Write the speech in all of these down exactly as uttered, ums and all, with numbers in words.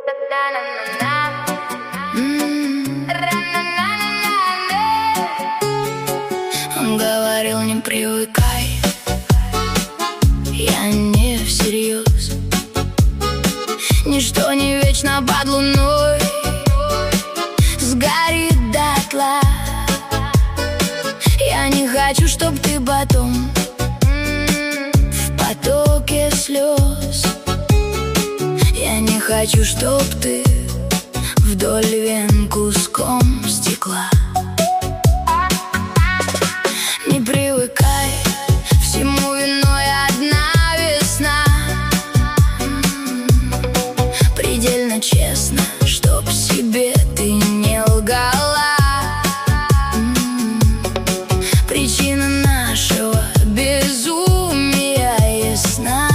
Он говорил, не привыкай, я не всерьез. Ничто не вечно под луной, сгорит дотла. Я не хочу, чтоб ты потом в потоке слез. Я не хочу, чтоб ты вдоль вен куском стекла. Не привыкай, всему виной одна весна. Предельно честно, чтоб себе ты не лгала. Причина нашего безумия ясна.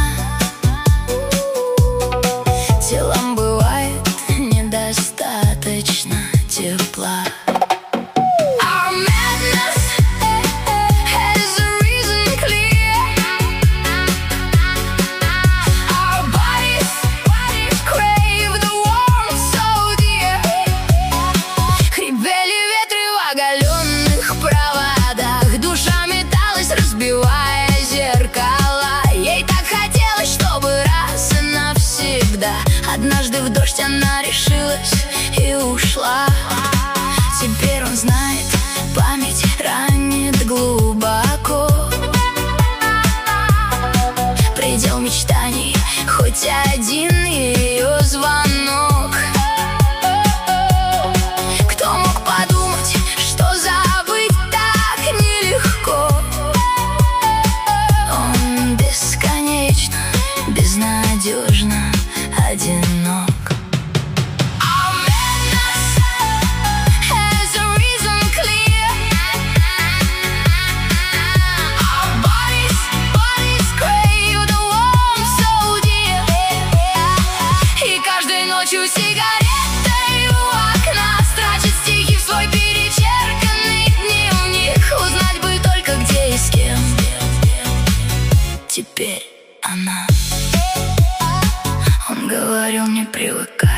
Телом бывает недостаточно тепла. Однажды в дождь она решилась и ушла. Теперь он знает, память ранит глубоко. Предел мечтаний, хоть один ее звонок. Кто мог подумать, что забыть так нелегко? Он бесконечно, безнадежно одинок. И каждой ночью сигаретой у окна строчит стихи в свой перечерканный дневник. Узнать бы только где и с кем теперь она. Он говорил, не привыкай.